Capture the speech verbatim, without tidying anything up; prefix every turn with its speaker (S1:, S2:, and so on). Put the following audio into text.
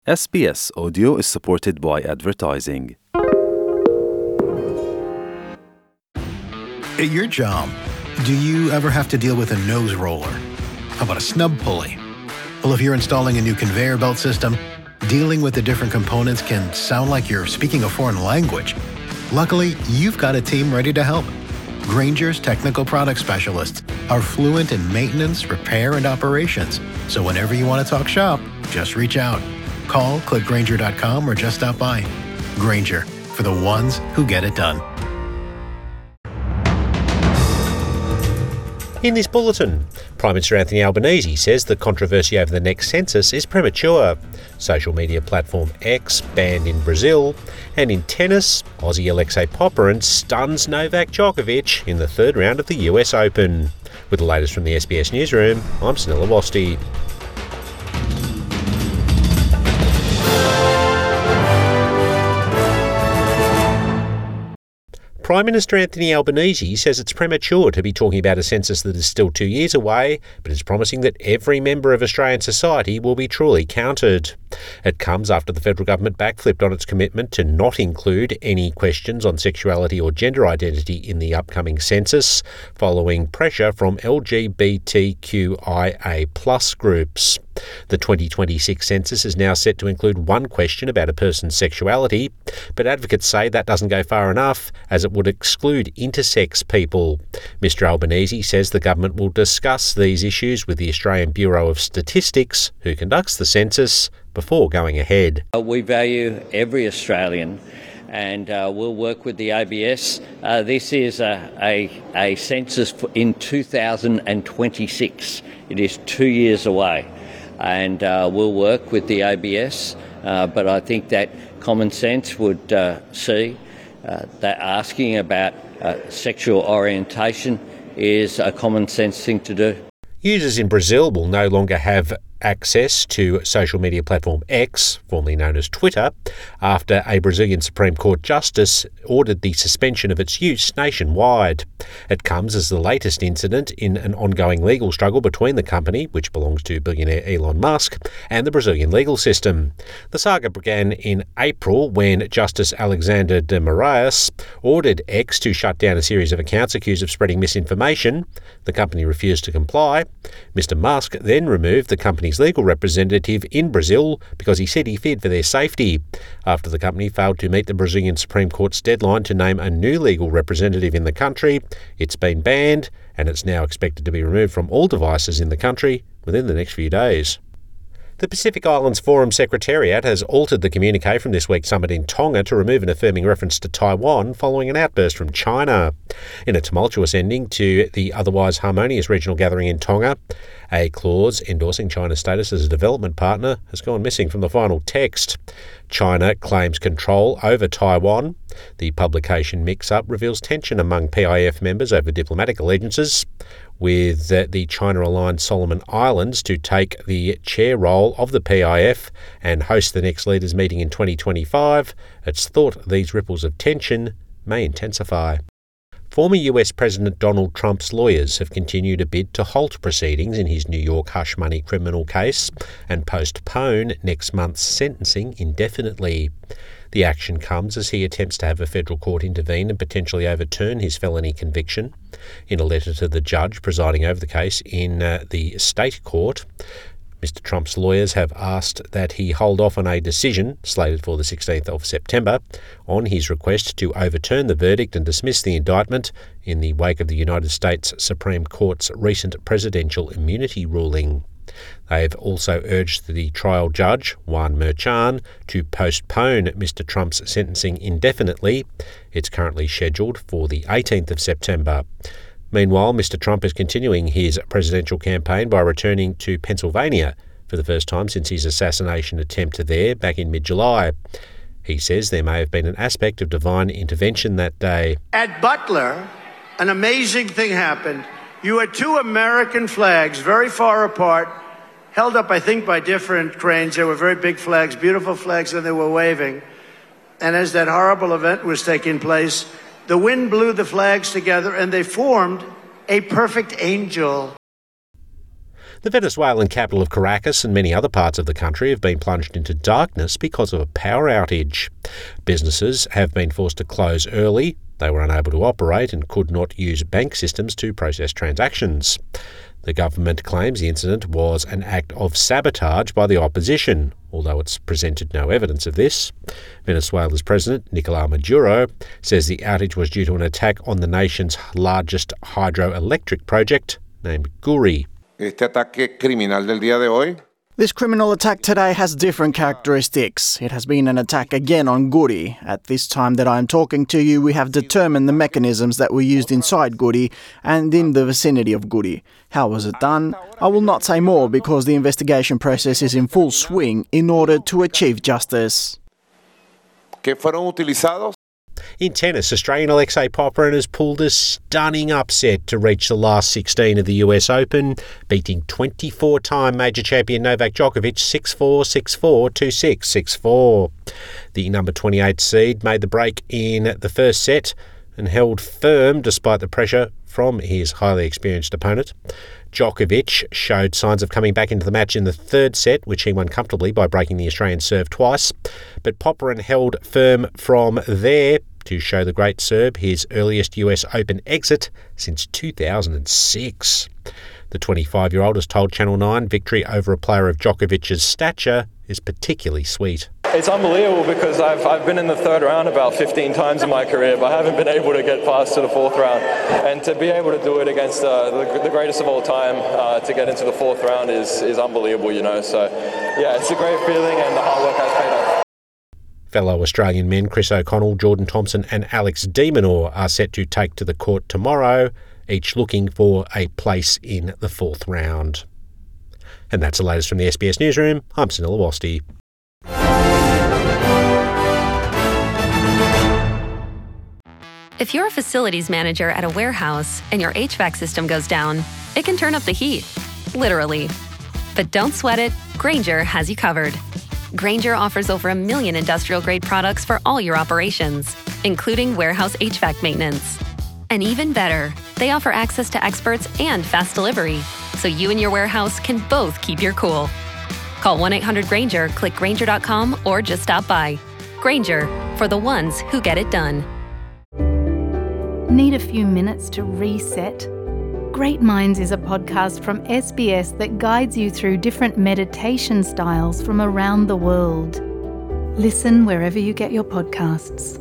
S1: S B S Audio is supported by advertising.
S2: At your job, do you ever have to deal with a nose roller? How about a snub pulley? Well, if you're installing a new conveyor belt system, dealing with the different components can sound like you're speaking a foreign language. Luckily, you've got a team ready to help. Grainger's technical product specialists are fluent in maintenance, repair, and operations. So whenever you want to talk shop, just reach out. Call, click Grainger dot com, or just stop by. Grainger, for the ones who get it done.
S3: In this bulletin, Prime Minister Anthony Albanese says the controversy over the next census is premature. Social media platform X banned in Brazil. And in tennis, Aussie Alexei Popyrin stuns Novak Djokovic in the third round of the U S Open. With the latest from the S B S Newsroom, I'm Sunil Awasthi. Prime Minister Anthony Albanese says it's premature to be talking about a census that is still two years away, but is promising that every member of Australian society will be truly counted. It comes after the federal government backflipped on its commitment to not include any questions on sexuality or gender identity in the upcoming census, following pressure from L G B T Q I A plus groups. The twenty twenty-six census is now set to include one question about a person's sexuality, but advocates say that doesn't go far enough, as it would exclude intersex people. Mister Albanese says the government will discuss these issues with the Australian Bureau of Statistics, who conducts the census, before going ahead.
S4: We value every Australian, and uh, we'll work with the A B S. Uh, this is a, a, a census in two thousand twenty-six. It is two years away. And uh, we'll work with the A B S, uh, but I think that common sense would uh, see uh, that asking about uh, sexual orientation is a common sense thing to do.
S3: Users in Brazil will no longer have access to social media platform X, formerly known as Twitter, after a Brazilian Supreme Court justice ordered the suspension of its use nationwide. It comes as the latest incident in an ongoing legal struggle between the company, which belongs to billionaire Elon Musk, and the Brazilian legal system. The saga began in April when Justice Alexander de Moraes ordered X to shut down a series of accounts accused of spreading misinformation. The company refused to comply. Mister Musk then removed the company's legal representative in Brazil because he said he feared for their safety. After the company failed to meet the Brazilian Supreme Court's deadline to name a new legal representative in the country, it's been banned, and it's now expected to be removed from all devices in the country within the next few days. The Pacific Islands Forum Secretariat has altered the communique from this week's summit in Tonga to remove an affirming reference to Taiwan following an outburst from China. In a tumultuous ending to the otherwise harmonious regional gathering in Tonga, a clause endorsing China's status as a development partner has gone missing from the final text. China claims control over Taiwan. The publication mix-up reveals tension among P I F members over diplomatic allegiances, with uh, the China-aligned Solomon Islands to take the chair role of the P I F and host the next leaders' meeting in twenty twenty-five. It's thought these ripples of tension may intensify. Former U S President Donald Trump's lawyers have continued a bid to halt proceedings in his New York hush money criminal case and postpone next month's sentencing indefinitely. The action comes as he attempts to have a federal court intervene and potentially overturn his felony conviction. In a letter to the judge presiding over the case in uh, the state court, Mister Trump's lawyers have asked that he hold off on a decision, slated for the sixteenth of September, on his request to overturn the verdict and dismiss the indictment in the wake of the United States Supreme Court's recent presidential immunity ruling. They have also urged the trial judge, Juan Merchan, to postpone Mister Trump's sentencing indefinitely. It's currently scheduled for the eighteenth of September. Meanwhile, Mister Trump is continuing his presidential campaign by returning to Pennsylvania for the first time since his assassination attempt there back in mid-July. He says there may have been an aspect of divine intervention that day.
S5: At Butler, an amazing thing happened. You had two American flags very far apart, held up, I think, by different cranes. They were very big flags, beautiful flags, and they were waving. And as that horrible event was taking place, the wind blew the flags together and they formed a perfect angel.
S3: The Venezuelan capital of Caracas and many other parts of the country have been plunged into darkness because of a power outage. Businesses have been forced to close early. They were unable to operate and could not use bank systems to process transactions. The government claims the incident was an act of sabotage by the opposition, although it's presented no evidence of this. Venezuela's president, Nicolás Maduro, says the outage was due to an attack on the nation's largest hydroelectric project, named Guri.
S6: Este ataque criminal del día de hoy.
S7: This criminal attack today has different characteristics. It has been an attack again on Guri. At this time that I am talking to you, we have determined the mechanisms that were used inside Guri and in the vicinity of Guri. How was it done? I will not say more because the investigation process is in full swing in order to achieve justice.
S6: ¿Qué fueron utilizados?
S3: In tennis, Australian Alexei Popyrin has pulled a stunning upset to reach the last sixteen of the U S Open, beating twenty-four-time major champion Novak Djokovic six four, six four, two six, six four. The number twenty-eight seed made the break in the first set and held firm despite the pressure from his highly experienced opponent. Djokovic showed signs of coming back into the match in the third set, which he won comfortably by breaking the Australian serve twice. But Popyrin held firm from there to show the great Serb his earliest U S Open exit since two thousand six. The twenty-five-year-old has told Channel nine victory over a player of Djokovic's stature is particularly sweet.
S8: It's unbelievable because I've I've been in the third round about fifteen times in my career, but I haven't been able to get past to the fourth round. And to be able to do it against uh, the, the greatest of all time, uh, to get into the fourth round is, is unbelievable, you know. So, yeah, it's a great feeling and the hard work has paid off.
S3: Fellow Australian men Chris O'Connell, Jordan Thompson and Alex de Minaur are set to take to the court tomorrow, each looking for a place in the fourth round. And that's the latest from the S B S Newsroom. I'm Sunil Awasthi.
S9: If you're a facilities manager at a warehouse and your H V A C system goes down, it can turn up the heat, literally. But don't sweat it, Grainger has you covered. Grainger offers over a million industrial-grade products for all your operations, including warehouse H V A C maintenance. And even better, they offer access to experts and fast delivery, so you and your warehouse can both keep your cool. Call one eight hundred Grainger, click Grainger dot com, or just stop by. Grainger, for the ones who get it done.
S10: Need a few minutes to reset? Great Minds is a podcast from S B S that guides you through different meditation styles from around the world. Listen wherever you get your podcasts.